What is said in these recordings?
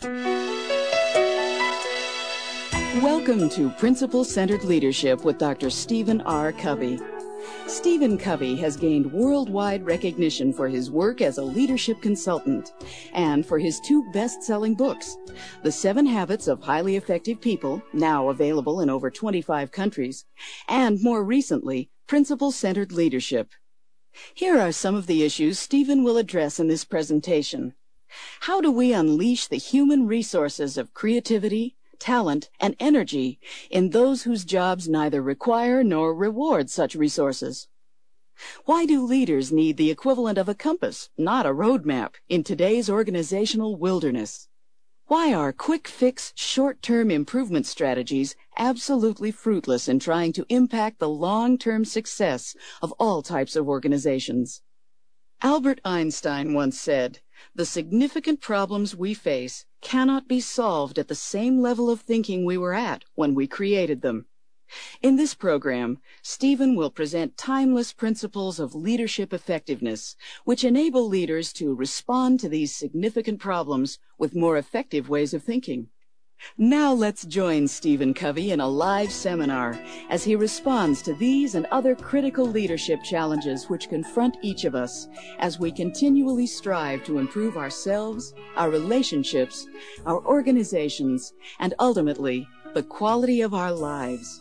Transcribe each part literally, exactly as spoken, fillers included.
Welcome to Principle-Centered Leadership with Doctor Stephen R. Covey. Stephen Covey has gained worldwide recognition for his work as a leadership consultant and for his two best-selling books, The Seven Habits of Highly Effective People, now available in over twenty-five countries, and more recently, Principle-Centered Leadership. Here are some of the issues Stephen will address in this presentation. How do we unleash the human resources of creativity, talent, and energy in those whose jobs neither require nor reward such resources? Why do leaders need the equivalent of a compass, not a roadmap, in today's organizational wilderness? Why are quick-fix, short-term improvement strategies absolutely fruitless in trying to impact the long-term success of all types of organizations? Albert Einstein once said, "The significant problems we face cannot be solved at the same level of thinking we were at when we created them." In this program, Stephen will present timeless principles of leadership effectiveness, which enable leaders to respond to these significant problems with more effective ways of thinking. Now let's join Stephen Covey in a live seminar as he responds to these and other critical leadership challenges which confront each of us as we continually strive to improve ourselves, our relationships, our organizations, and ultimately, the quality of our lives.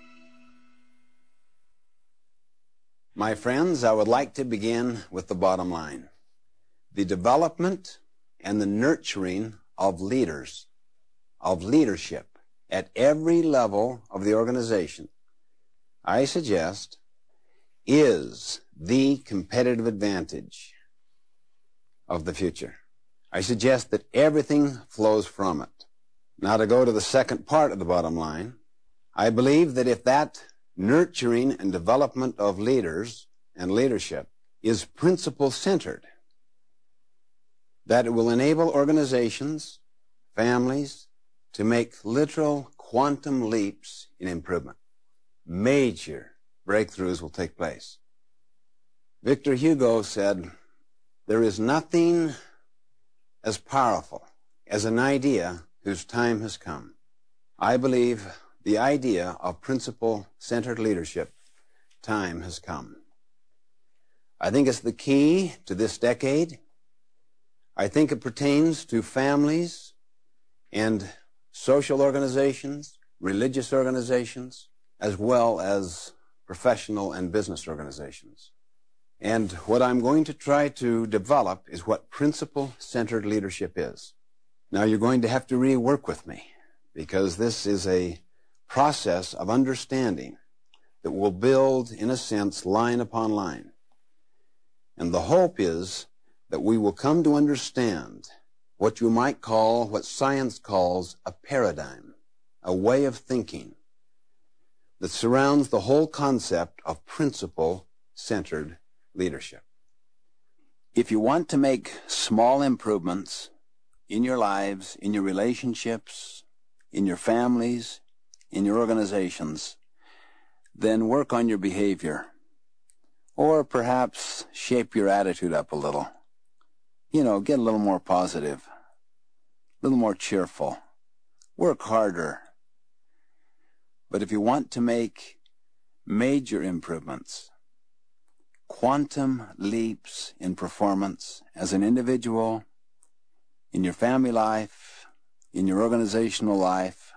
My friends, I would like to begin with the bottom line: the development and the nurturing of leaders, of leadership at every level of the organization, I suggest, is the competitive advantage of the future. I suggest that everything flows from it. Now, to go to the second part of the bottom line, I believe that if that nurturing and development of leaders and leadership is principle-centered, that it will enable organizations, families, to make literal quantum leaps in improvement. Major breakthroughs will take place. Victor Hugo said, "There is nothing as powerful as an idea whose time has come." I believe the idea of principle-centered leadership, time has come. I think it's the key to this decade. I think it pertains to families and social organizations, religious organizations, as well as professional and business organizations. And what I'm going to try to develop is what principle-centered leadership is. Now, you're going to have to really work with me, because this is a process of understanding that will build, in a sense, line upon line. And the hope is that we will come to understand what you might call, what science calls, a paradigm, a way of thinking that surrounds the whole concept of principle-centered leadership. If you want to make small improvements in your lives, in your relationships, in your families, in your organizations, then work on your behavior, or perhaps shape your attitude up a little. You know, get a little more positive, a little more cheerful, work harder. But if you want to make major improvements, quantum leaps in performance as an individual, in your family life, in your organizational life,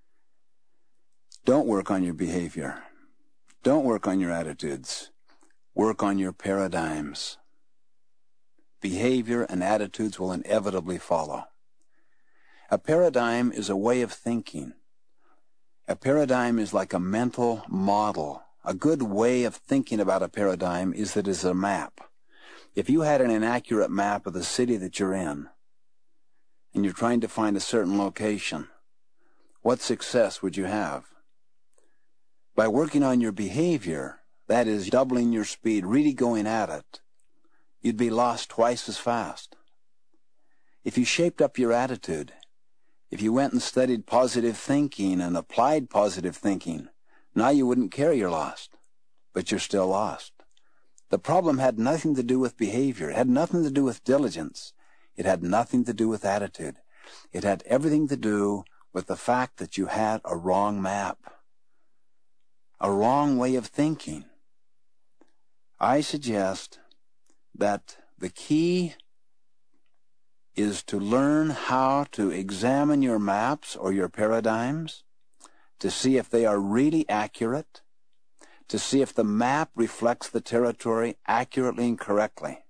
don't work on your behavior. Don't work on your attitudes. Work on your paradigms. Behavior and attitudes will inevitably follow. A paradigm is a way of thinking. A paradigm is like a mental model. A good way of thinking about a paradigm is that it's a map. If you had an inaccurate map of the city that you're in, and you're trying to find a certain location, what success would you have? By working on your behavior, that is, doubling your speed, really going at it, you'd be lost twice as fast. If you shaped up your attitude, if you went and studied positive thinking and applied positive thinking, now you wouldn't care you're lost, but you're still lost. The problem had nothing to do with behavior. It had nothing to do with diligence. It had nothing to do with attitude. It had everything to do with the fact that you had a wrong map, a wrong way of thinking. I suggest that the key is to learn how to examine your maps or your paradigms, to see if they are really accurate, to see if the map reflects the territory accurately and correctly.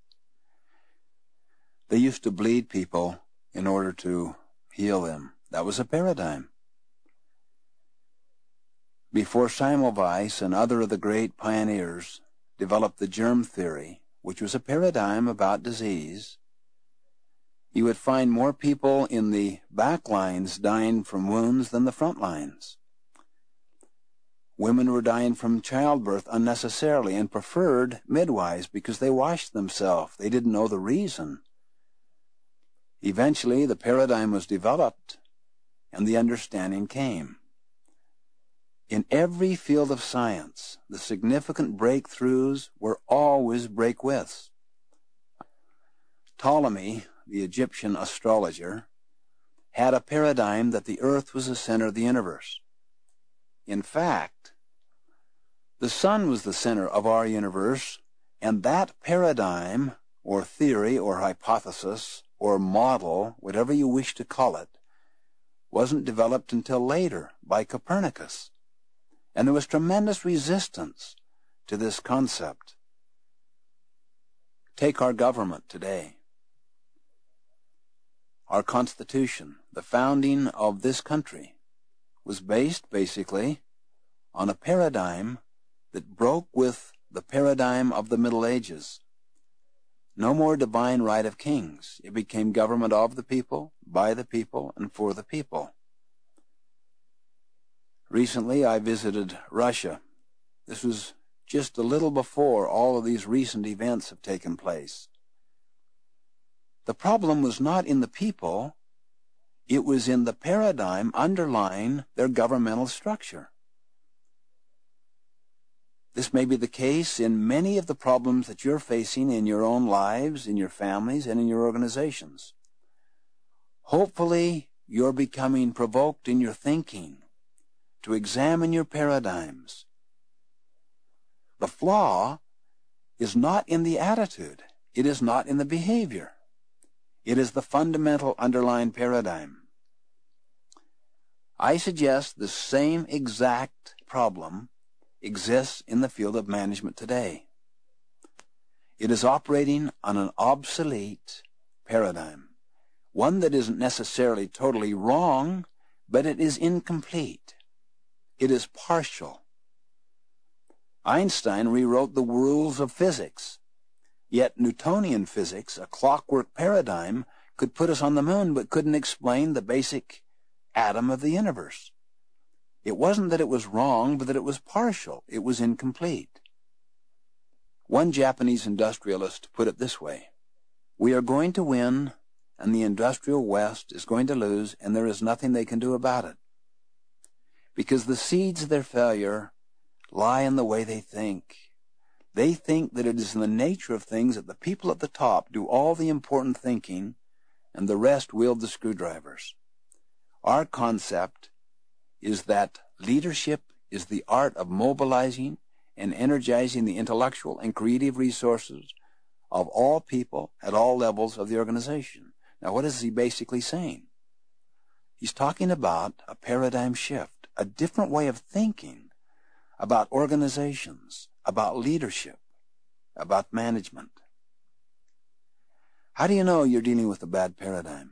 They used to bleed people in order to heal them. That was a paradigm. Before Semmelweis and other of the great pioneers developed the germ theory, which was a paradigm about disease, you would find more people in the back lines dying from wounds than the front lines. Women were dying from childbirth unnecessarily and preferred midwives because they washed themselves. They didn't know the reason. Eventually, the paradigm was developed and the understanding came. In every field of science, the significant breakthroughs were always break-withs. Ptolemy, the Egyptian astrologer, had a paradigm that the earth was the center of the universe. In fact, the sun was the center of our universe, and that paradigm, or theory, or hypothesis, or model, whatever you wish to call it, wasn't developed until later by Copernicus. And there was tremendous resistance to this concept. Take our government today. Our Constitution, the founding of this country, was based basically on a paradigm that broke with the paradigm of the Middle Ages. No more divine right of kings. It became government of the people, by the people, and for the people. Recently, I visited Russia. This was just a little before all of these recent events have taken place. The problem was not in the people. It was in the paradigm underlying their governmental structure. This may be the case in many of the problems that you're facing in your own lives, in your families, and in your organizations. Hopefully, you're becoming provoked in your thinking to examine your paradigms. The flaw is not in the attitude. It is not in the behavior. It is the fundamental underlying paradigm. I suggest the same exact problem exists in the field of management today. It is operating on an obsolete paradigm, one that isn't necessarily totally wrong, but it is incomplete. It is partial. Einstein rewrote the rules of physics, yet Newtonian physics, a clockwork paradigm, could put us on the moon but couldn't explain the basic atom of the universe. It wasn't that it was wrong, but that it was partial. It was incomplete. One Japanese industrialist put it this way: we are going to win, and the industrial West is going to lose, and there is nothing they can do about it. Because the seeds of their failure lie in the way they think. They think that it is in the nature of things that the people at the top do all the important thinking, and the rest wield the screwdrivers. Our concept is that leadership is the art of mobilizing and energizing the intellectual and creative resources of all people at all levels of the organization. Now, what is he basically saying? He's talking about a paradigm shift, a different way of thinking about organizations, about leadership, about management. How do you know you're dealing with a bad paradigm?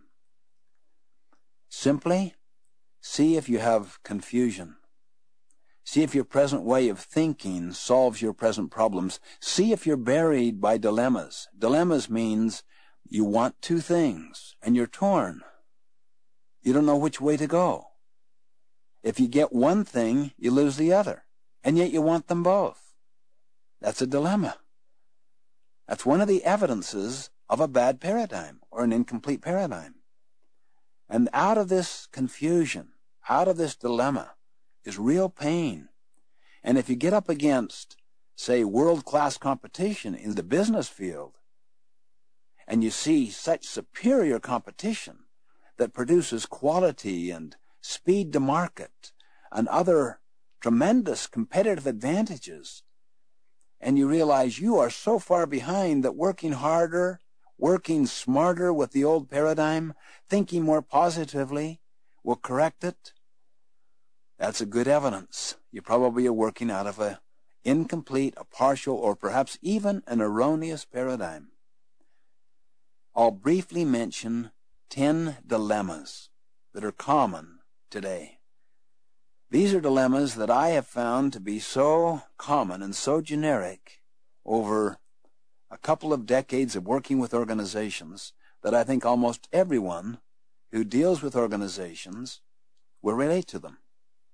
Simply see if you have confusion. See if your present way of thinking solves your present problems. See if you're buried by dilemmas. Dilemmas means you want two things, and you're torn. You don't know which way to go. If you get one thing, you lose the other, and yet you want them both. That's a dilemma. That's one of the evidences of a bad paradigm or an incomplete paradigm. And out of this confusion, out of this dilemma, is real pain. And if you get up against, say, world-class competition in the business field, and you see such superior competition that produces quality and speed to market and other tremendous competitive advantages, and you realize you are so far behind that working harder, working smarter with the old paradigm, thinking more positively will correct it, that's a good evidence. You probably are working out of a incomplete, a partial, or perhaps even an erroneous paradigm. I'll briefly mention ten dilemmas that are common today. These are dilemmas that I have found to be so common and so generic over a couple of decades of working with organizations that I think almost everyone who deals with organizations will relate to them.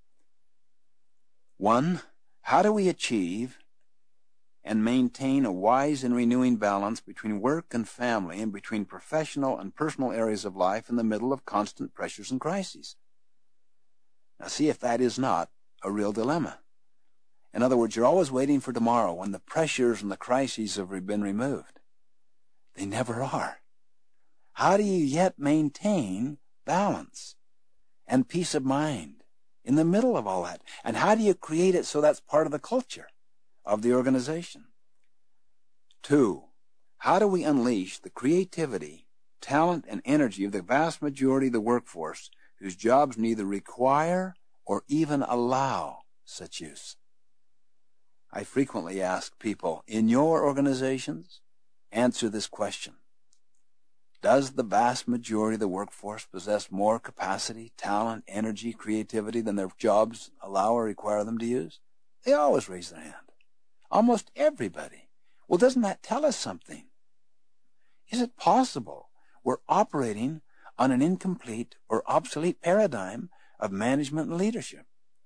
One, how do we achieve and maintain a wise and renewing balance between work and family and between professional and personal areas of life in the middle of constant pressures and crises? Now see if that is not a real dilemma. In other words, you're always waiting for tomorrow when the pressures and the crises have been removed. They never are. How do you yet maintain balance and peace of mind in the middle of all that? And how do you create it so that's part of the culture of the organization? Two, how do we unleash the creativity, talent, and energy of the vast majority of the workforce whose jobs neither require or even allow such use? I frequently ask people, in your organizations, answer this question. Does the vast majority of the workforce possess more capacity, talent, energy, creativity than their jobs allow or require them to use? They always raise their hand. Almost everybody. Well, doesn't that tell us something? Is it possible we're operating on an incomplete or obsolete paradigm of management and leadership?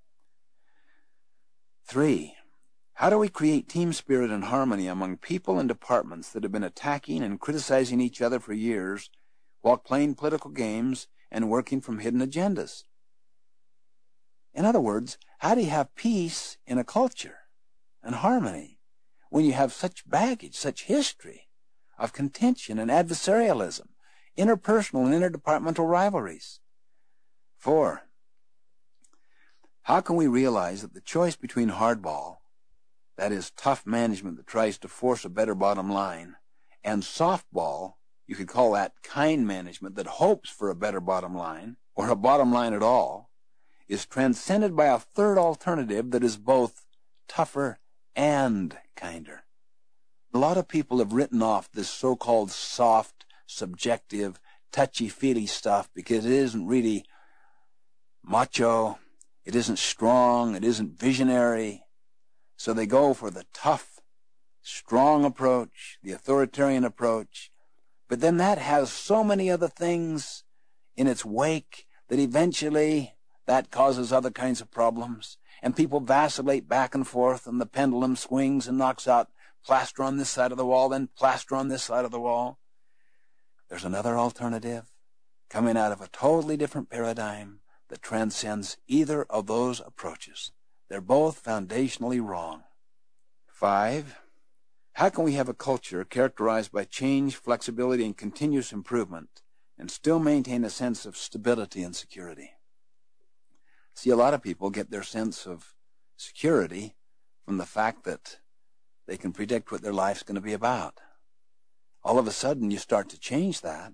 Three, how do we create team spirit and harmony among people and departments that have been attacking and criticizing each other for years while playing political games and working from hidden agendas? In other words, how do you have peace in a culture and harmony when you have such baggage, such history of contention and adversarialism, interpersonal and interdepartmental rivalries? Four, how can we realize that the choice between hardball, that is tough management that tries to force a better bottom line, and softball, you could call that kind management that hopes for a better bottom line, or a bottom line at all, is transcended by a third alternative that is both tougher and kinder? A lot of people have written off this so-called soft, subjective, touchy-feely stuff because it isn't really macho, it isn't strong, it isn't visionary. So they go for the tough, strong approach, the authoritarian approach. But then that has so many other things in its wake that eventually that causes other kinds of problems. And people vacillate back and forth, and the pendulum swings and knocks out plaster on this side of the wall, then plaster on this side of the wall. There's another alternative coming out of a totally different paradigm that transcends either of those approaches. They're both foundationally wrong. Five, how can we have a culture characterized by change, flexibility, and continuous improvement and still maintain a sense of stability and security? See, a lot of people get their sense of security from the fact that they can predict what their life's going to be about. All of a sudden, you start to change that.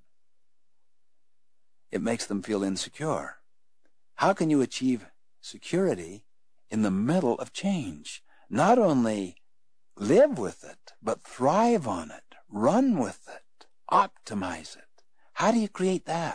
It makes them feel insecure. How can you achieve security in the middle of change? Not only live with it, but thrive on it, run with it, optimize it. How do you create that?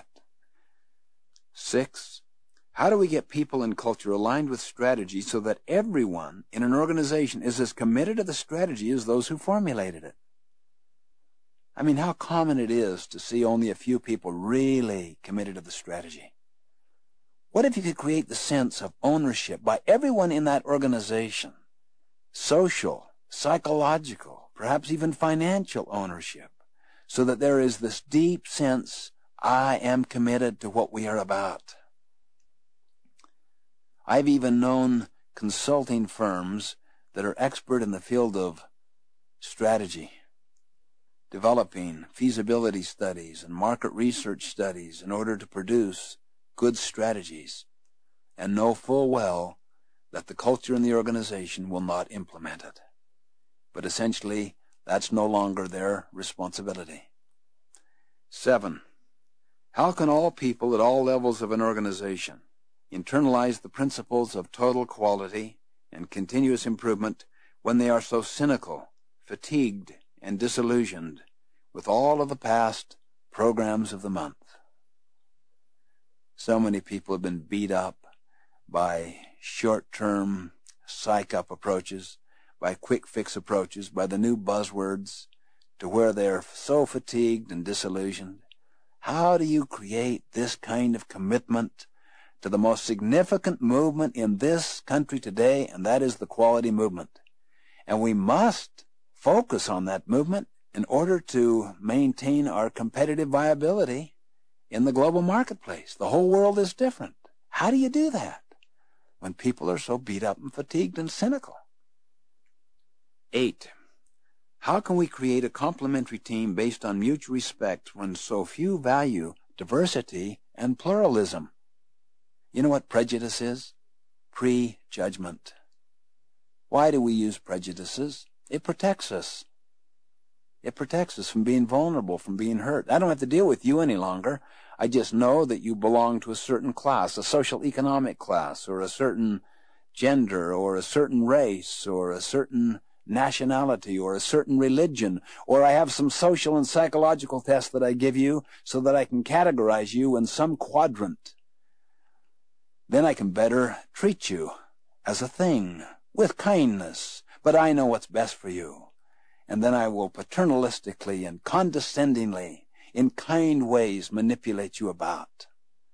Six, how do we get people and culture aligned with strategy so that everyone in an organization is as committed to the strategy as those who formulated it? I mean, how common it is to see only a few people really committed to the strategy. What if you could create the sense of ownership by everyone in that organization? Social, psychological, perhaps even financial ownership, so that there is this deep sense, I am committed to what we are about. I've even known consulting firms that are expert in the field of strategy. developing feasibility studies and market research studies in order to produce good strategies, and know full well that the culture in the organization will not implement it. But essentially, that's no longer their responsibility. Seven, how can all people at all levels of an organization internalize the principles of total quality and continuous improvement when they are so cynical, fatigued, and disillusioned with all of the past programs of the month? So many people have been beat up by short-term psych-up approaches, by quick-fix approaches, by the new buzzwords, to where they're so fatigued and disillusioned. How do you create this kind of commitment to the most significant movement in this country today, and that is the quality movement? And we must focus on that movement in order to maintain our competitive viability in the global marketplace. The whole world is different. How do you do that when people are so beat up and fatigued and cynical? Eight, how can we create a complementary team based on mutual respect when so few value diversity and pluralism? You know what prejudice is? Prejudgment. Why do we use prejudices? It protects us. It protects us from being vulnerable, from being hurt. I don't have to deal with you any longer. I just know that you belong to a certain class, a social economic class, or a certain gender, or a certain race, or a certain nationality, or a certain religion, or I have some social and psychological tests that I give you so that I can categorize you in some quadrant. Then I can better treat you as a thing, with kindness, but I know what's best for you. And then I will paternalistically and condescendingly, in kind ways, manipulate you about.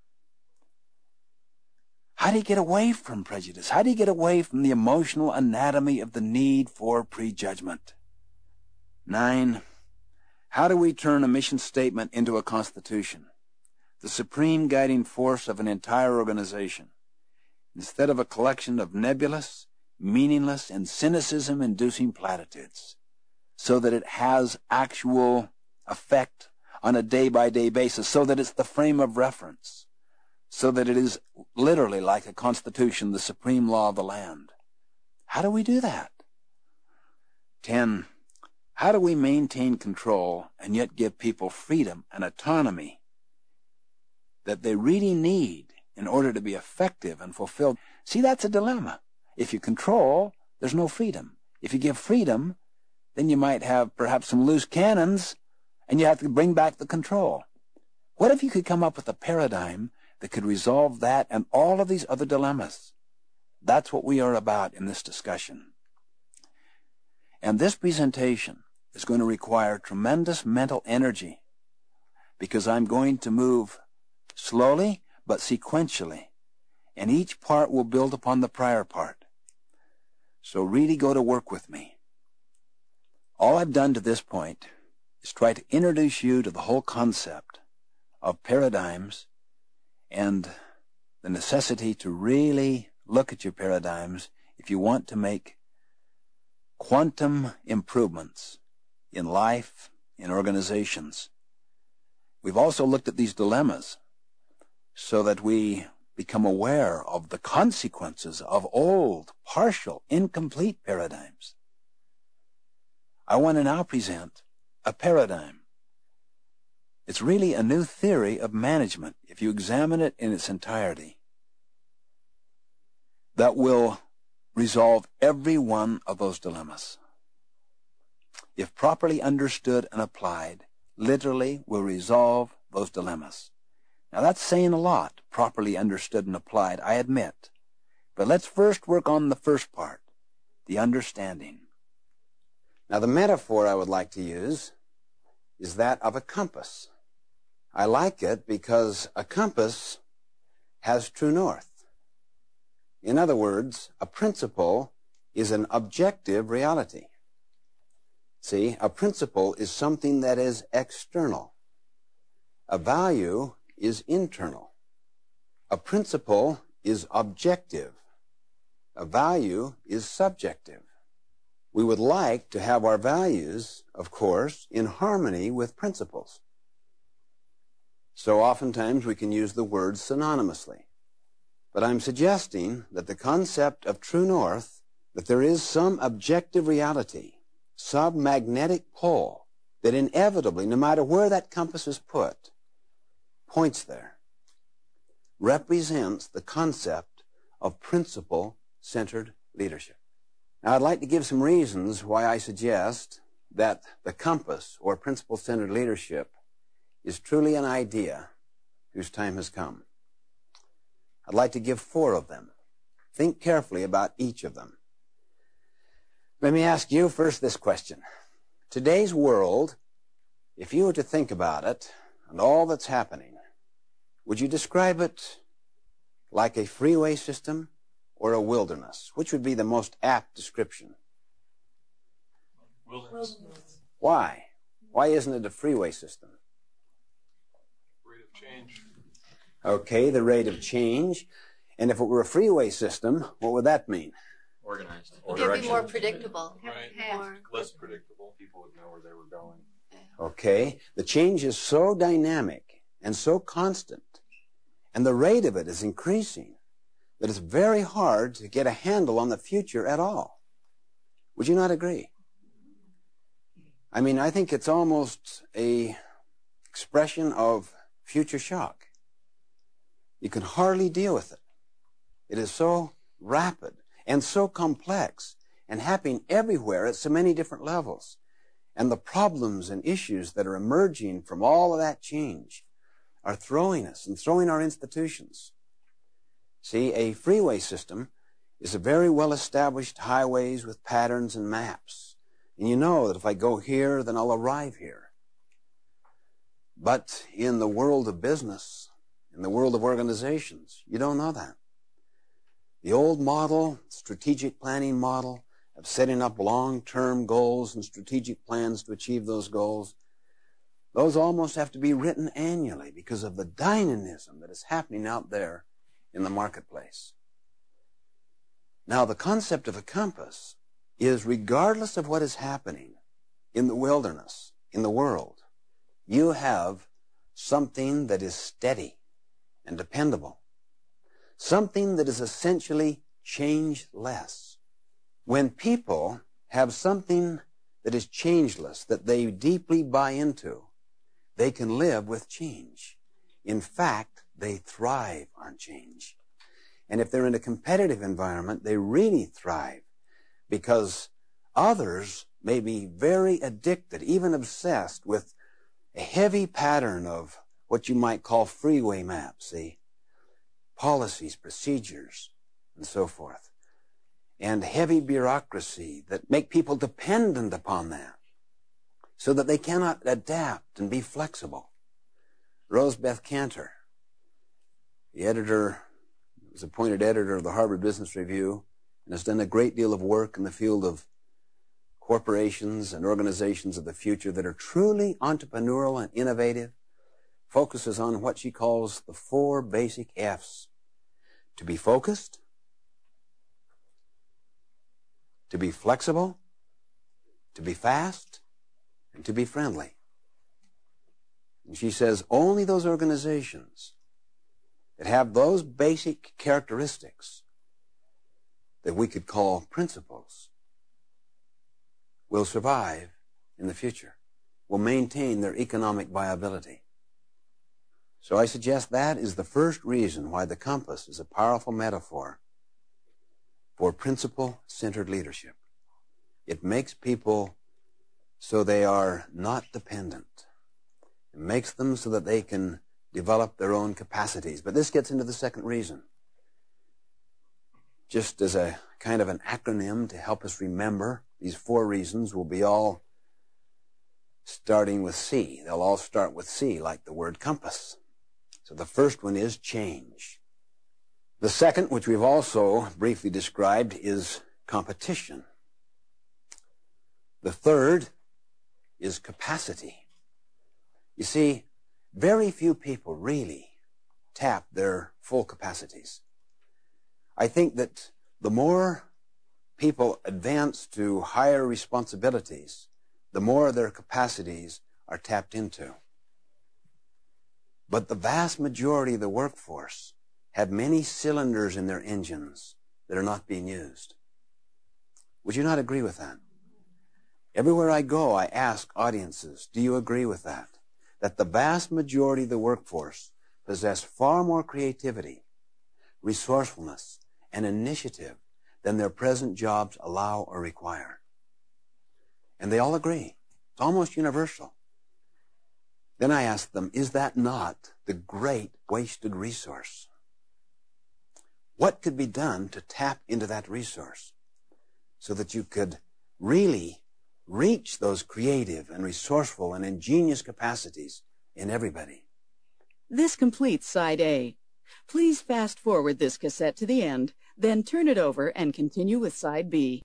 How do you get away from prejudice? How do you get away from the emotional anatomy of the need for prejudgment? Nine, how do we turn a mission statement into a constitution, the supreme guiding force of an entire organization, instead of a collection of nebulous, meaningless, and cynicism-inducing platitudes, so that it has actual effect on a day-by-day basis, so that it's the frame of reference, so that it is literally like a constitution, the supreme law of the land? How do we do that? Ten, how do we maintain control and yet give people freedom and autonomy that they really need in order to be effective and fulfilled? See, that's a dilemma. If you control, there's no freedom. If you give freedom, then you might have perhaps some loose cannons, and you have to bring back the control. What if you could come up with a paradigm that could resolve that and all of these other dilemmas? That's what we are about in this discussion. And this presentation is going to require tremendous mental energy, because I'm going to move slowly but sequentially, and each part will build upon the prior part. So really go to work with me. All I've done to this point is try to introduce you to the whole concept of paradigms and the necessity to really look at your paradigms if you want to make quantum improvements in life, in organizations. We've also looked at these dilemmas so that we become aware of the consequences of old, partial, incomplete paradigms. I want to now present a paradigm. It's really a new theory of management, if you examine it in its entirety, that will resolve every one of those dilemmas. If properly understood and applied, literally will resolve those dilemmas. Now that's saying a lot, properly understood and applied, I admit. But let's first work on the first part, the understanding. Now the metaphor I would like to use is that of a compass. I like it because a compass has true north. In other words, a principle is an objective reality. See, a principle is something that is external. A value is internal. A principle is objective. A value is subjective. We would like to have our values, of course, in harmony with principles. So oftentimes we can use the words synonymously. But I'm suggesting that the concept of true north, that there is some objective reality, some magnetic pole, that inevitably, no matter where that compass is put, points there, represents the concept of principle-centered leadership. Now, I'd like to give some reasons why I suggest that the compass, or principle-centered leadership, is truly an idea whose time has come. I'd like to give four of them. Think carefully about each of them. Let me ask you first this question. Today's world, if you were to think about it and all that's happening, would you describe it like a freeway system or a wilderness? Which would be the most apt description? Wilderness. Why? Why isn't it a freeway system? Rate of change. Okay, the rate of change. And if it were a freeway system, what would that mean? Organized. It'd be more predictable. Right. More. Less predictable. People would know where they were going. Okay, the change is so dynamic and so constant, and the rate of it is increasing, that it's very hard to get a handle on the future at all. Would you not agree? I mean, I think it's almost a expression of future shock. You can hardly deal with it. It is so rapid and so complex and happening everywhere at so many different levels. And the problems and issues that are emerging from all of that change are throwing us and throwing our institutions. See, a freeway system is a very well-established highways with patterns and maps. And you know that if I go here, then I'll arrive here. But in the world of business, in the world of organizations, you don't know that. The old model, strategic planning model, of setting up long-term goals and strategic plans to achieve those goals, those almost have to be written annually because of the dynamism that is happening out there in the marketplace. Now, the concept of a compass is, regardless of what is happening in the wilderness, in the world, you have something that is steady and dependable, something that is essentially changeless. When people have something that is changeless, that they deeply buy into, they can live with change. In fact, they thrive on change. And if they're in a competitive environment, they really thrive because others may be very addicted, even obsessed with a heavy pattern of what you might call freeway maps, see, policies, procedures, and so forth, and heavy bureaucracy that make people dependent upon that so that they cannot adapt and be flexible. Rosebeth Cantor, the editor, was appointed editor of the Harvard Business Review and has done a great deal of work in the field of corporations and organizations of the future that are truly entrepreneurial and innovative, focuses on what she calls the four basic F's. To be focused, to be flexible, to be fast, and to be friendly. And she says only those organizations that have those basic characteristics that we could call principles will survive in the future, will maintain their economic viability. So I suggest that is the first reason why the compass is a powerful metaphor for principle-centered leadership. It makes people so they are not dependent. It makes them so that they can develop their own capacities. But this gets into the second reason. Just as a kind of an acronym to help us remember, these four reasons will be all starting with C. They'll all start with C, like the word compass. So the first one is change. The second, which we've also briefly described, is competition. The third is capacity. You see, very few people really tap their full capacities. I think that the more people advance to higher responsibilities, the more their capacities are tapped into. But the vast majority of the workforce have many cylinders in their engines that are not being used. Would you not agree with that? Everywhere I go, I ask audiences, do you agree with that? That the vast majority of the workforce possess far more creativity, resourcefulness, and initiative than their present jobs allow or require. And they all agree. It's almost universal. Then I ask them, is that not the great wasted resource? What could be done to tap into that resource so that you could really reach those creative and resourceful and ingenious capacities in everybody? This completes Side A. Please fast forward this cassette to the end, then turn it over and continue with Side B.